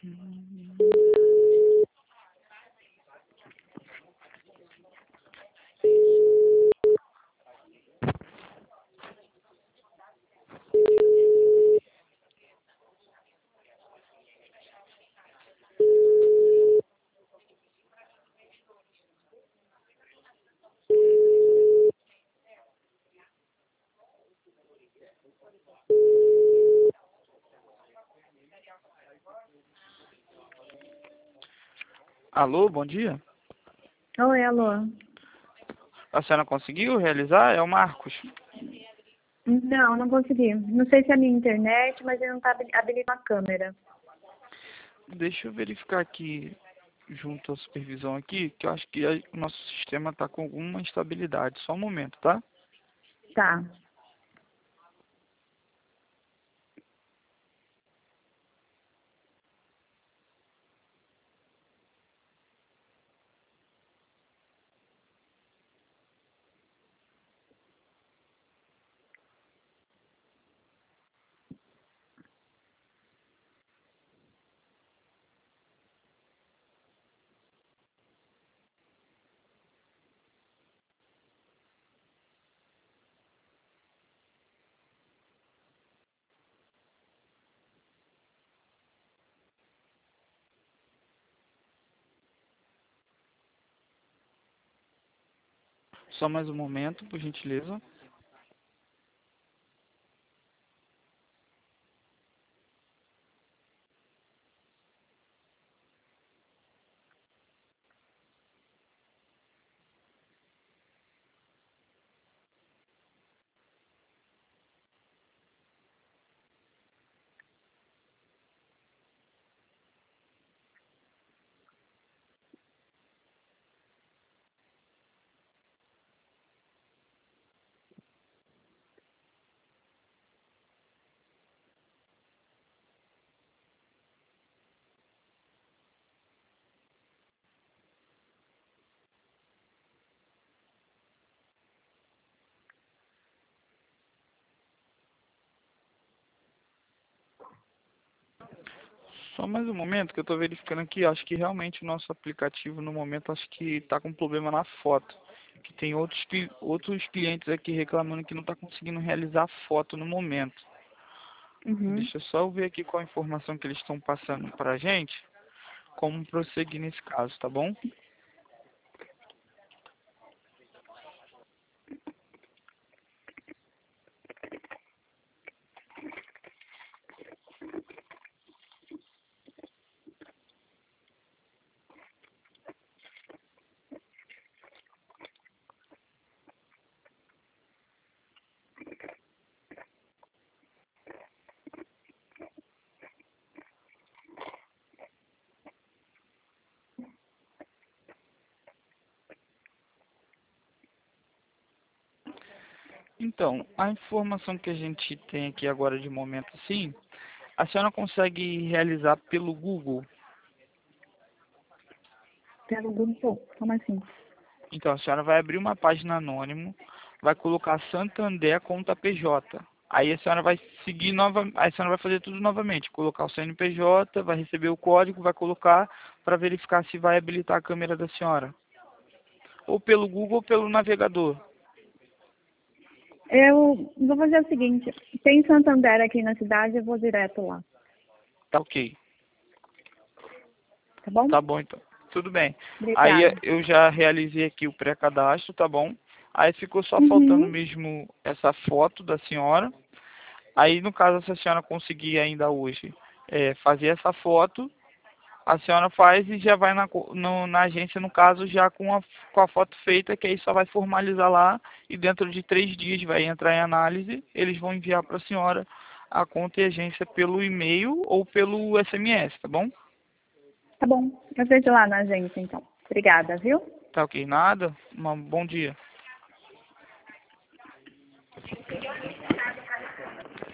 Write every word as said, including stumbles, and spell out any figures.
Alô, bom dia. Oi, alô. A senhora conseguiu realizar? É o Marcos. Não, não consegui. Não sei se é a minha internet, mas ele não está habilitando a câmera. Deixa eu verificar aqui, junto à supervisão aqui, que eu acho que a- o nosso sistema está com alguma instabilidade. Só um momento, tá? Tá. Só mais um momento, por gentileza. Só mais um momento que eu estou verificando aqui. Acho que realmente o nosso aplicativo, no momento, acho que está com problema na foto. Que tem outros, cli- outros clientes aqui reclamando que não está conseguindo realizar a foto no momento. Uhum. Deixa eu só ver aqui qual a informação que eles estão passando para a gente. Como prosseguir nesse caso, tá bom? Então, a informação que a gente tem aqui agora de momento, sim, a senhora consegue realizar pelo Google. Pelo Google, como assim? Então, a senhora vai abrir uma página anônimo, vai colocar Santander conta P J. Aí a senhora vai seguir nova, aí a senhora vai fazer tudo novamente, colocar o C N P J, vai receber o código, vai colocar para verificar se vai habilitar a câmera da senhora. Ou pelo Google ou pelo navegador. Eu vou fazer o seguinte, tem Santander aqui na cidade, eu vou direto lá, Tá ok. tá bom? Tá bom, então. Tudo bem. Aí Obrigada. eu já realizei aqui o pré-cadastro, tá bom? Aí ficou só faltando Uhum. mesmo essa foto da senhora. Aí, no caso, se a senhora conseguir ainda hoje é, fazer essa foto, a senhora faz e já vai na, co- no- na agência, no caso, já com a, com a foto feita, que aí só vai formalizar lá e dentro de três dias vai entrar em análise. Eles vão enviar para a senhora a conta e agência pelo e-mail ou pelo S M S, tá bom? Tá bom, eu vejo lá na agência então. Obrigada, viu? Tá ok, nada? Um bom dia.